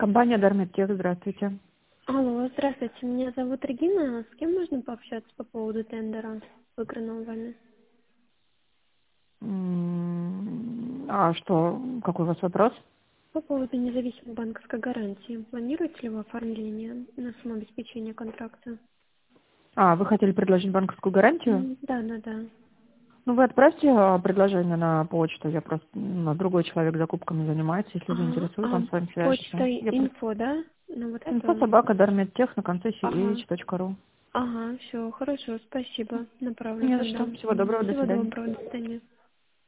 Компания Дармедтех, здравствуйте. Алло, здравствуйте, меня зовут Регина. С кем можно пообщаться по поводу тендера, выигранного вами? А что, какой у вас вопрос? По поводу независимой банковской гарантии. Планируете ли вы оформление на самообеспечение контракта? Вы хотели предложить банковскую гарантию? Да, да, да. Ну, вы отправьте предложение на почту. Я просто, другой человек закупками занимается. Если заинтересует, он с вами Почта свяжется. Я просто инфо, да? Ну вот info это. собака Дармедтех на конце Ага. ch.ru. Ага, все, хорошо, спасибо. Направлю Не за тогда. что. Всего доброго, до Всего свидания. доброго, до свидания.